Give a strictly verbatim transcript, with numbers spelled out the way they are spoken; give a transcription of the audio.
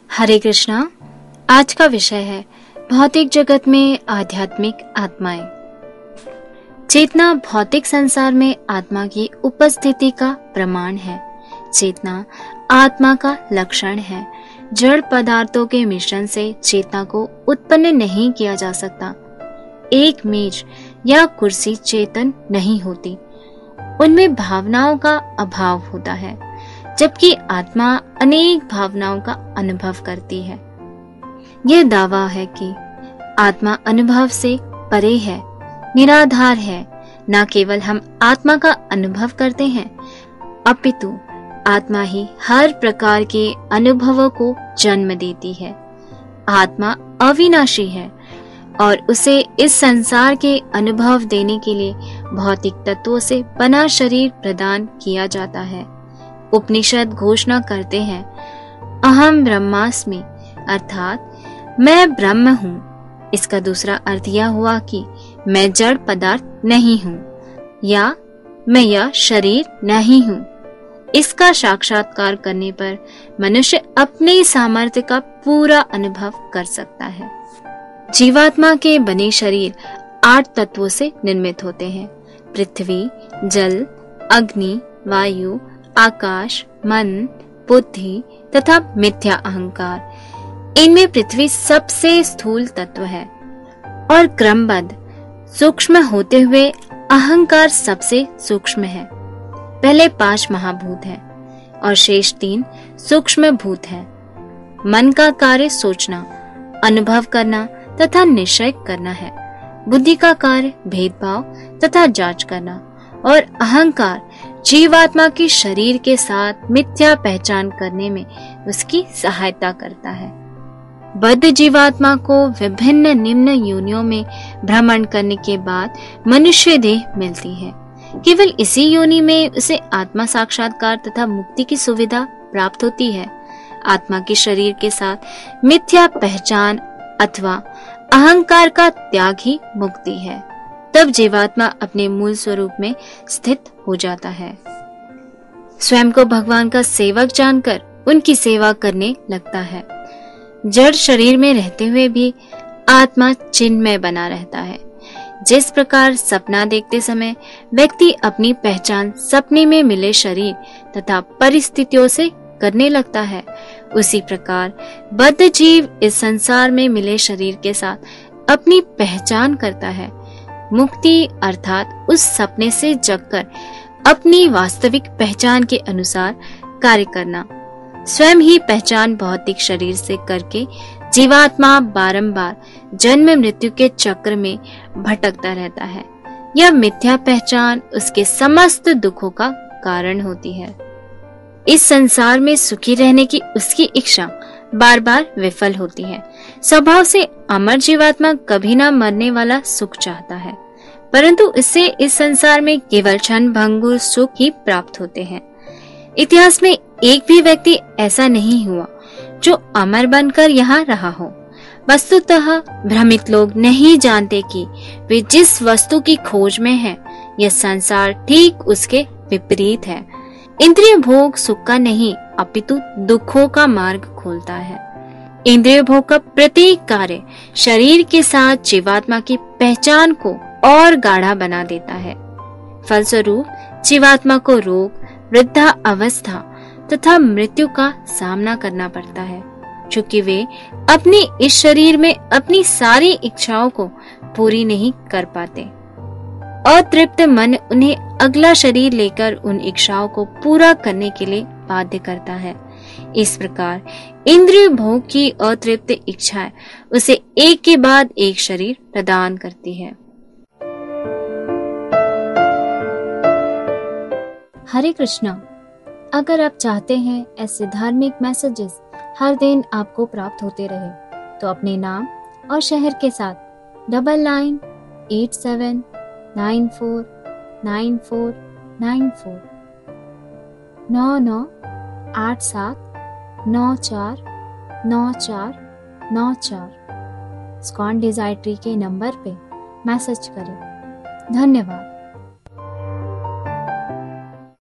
हरे कृष्णा। आज का विषय है भौतिक जगत में आध्यात्मिक आत्माएं। चेतना भौतिक संसार में आत्मा की उपस्थिति का प्रमाण है। चेतना आत्मा का लक्षण है। जड़ पदार्थों के मिश्रण से चेतना को उत्पन्न नहीं किया जा सकता। एक मेज या कुर्सी चेतन नहीं होती, उनमें भावनाओं का अभाव होता है, जबकि आत्मा अनेक भावनाओं का अनुभव करती है। यह दावा है कि आत्मा अनुभव से परे है, निराधार है। न केवल हम आत्मा का अनुभव करते हैं, अपितु आत्मा ही हर प्रकार के अनुभवों को जन्म देती है। आत्मा अविनाशी है और उसे इस संसार के अनुभव देने के लिए भौतिक तत्वों से बना शरीर प्रदान किया जाता है। उपनिषद घोषणा करते हैं, अहम ब्रह्मास्मि, अर्थात मैं ब्रह्म हूँ। इसका दूसरा अर्थ यह हुआ कि मैं जड़ पदार्थ नहीं हूँ या मैं यह शरीर नहीं हूँ। इसका साक्षात्कार करने पर मनुष्य अपने सामर्थ्य का पूरा अनुभव कर सकता है। जीवात्मा के बने शरीर आठ तत्वों से निर्मित होते हैं: पृथ्वी, जल, अग्नि, वायु, आकाश, मन, बुद्धि तथा मिथ्या अहंकार। इनमें पृथ्वी सबसे स्थूल तत्व है और क्रमबद्ध सूक्ष्म होते हुए अहंकार सबसे सूक्ष्म है। पहले पांच महाभूत हैं और शेष तीन सूक्ष्म भूत हैं। मन का कार्य सोचना, अनुभव करना तथा निश्चय करना है। बुद्धि का कार्य भेदभाव तथा जांच करना और अहंकार जीवात्मा की शरीर के साथ मिथ्या पहचान करने में उसकी सहायता करता है। बद्ध जीवात्मा को विभिन्न निम्न योनियों में भ्रमण करने के बाद मनुष्य देह मिलती है। केवल इसी योनि में उसे आत्मा साक्षात्कार तथा मुक्ति की सुविधा प्राप्त होती है। आत्मा के शरीर के साथ मिथ्या पहचान अथवा अहंकार का त्याग ही मुक्ति है। तब जीवात्मा अपने मूल स्वरूप में स्थित हो जाता है। स्वयं को भगवान का सेवक जानकर उनकी सेवा करने लगता है। जड़ शरीर में रहते हुए भी आत्मा चिन्मय बना रहता है। जिस प्रकार सपना देखते समय व्यक्ति अपनी पहचान सपने में मिले शरीर तथा परिस्थितियों से करने लगता है, उसी प्रकार बद्ध जीव इस संसार में मिले शरीर के साथ अपनी पहचान करता है। मुक्ति अर्थात उस सपने से जगकर अपनी वास्तविक पहचान के अनुसार कार्य करना। स्वयं ही पहचान भौतिक शरीर से करके जीवात्मा बारंबार जन्म मृत्यु के चक्र में भटकता रहता है। यह मिथ्या पहचान उसके समस्त दुखों का कारण होती है। इस संसार में सुखी रहने की उसकी इच्छा बार बार विफल होती है। स्वभाव से अमर जीवात्मा कभी न मरने वाला सुख चाहता है, परंतु इससे इस संसार में केवल क्षण भंगुर सुख ही प्राप्त होते हैं। इतिहास में एक भी व्यक्ति ऐसा नहीं हुआ जो अमर बनकर यहाँ रहा हो। वस्तुतः भ्रमित लोग नहीं जानते कि वे जिस वस्तु की खोज में हैं, यह संसार ठीक उसके विपरीत है। इंद्रिय भोग सुख का नहीं अपितु दुखों का मार्ग खोलता है। इंद्रिय भोग का प्रत्येक कार्य शरीर के साथ जीवात्मा की पहचान को और गाढ़ा बना देता है। फलस्वरूप जीवात्मा को रोग, वृद्धा अवस्था तथा मृत्यु का सामना करना पड़ता है, चूंकि वे अपने इस शरीर में अपनी सारी इच्छाओं को पूरी नहीं कर पाते। अतृप्त मन उन्हें अगला शरीर लेकर उन इच्छाओं को पूरा करने के लिए बाध्य करता है। इस प्रकार इंद्रिय भोग की अतृप्त इच्छाएं उसे एक के बाद एक शरीर प्रदान करती है। हरे कृष्णा। अगर आप चाहते हैं ऐसे धार्मिक मैसेजेस हर दिन आपको प्राप्त होते रहे, तो अपने नाम और शहर के साथ double nine eight seven nine four nine four nine four नौ नौ आठ सात नौ चार नौ चार नौ चार स्कॉन डिजाइट्री के नंबर पे मैसेज करें। धन्यवाद।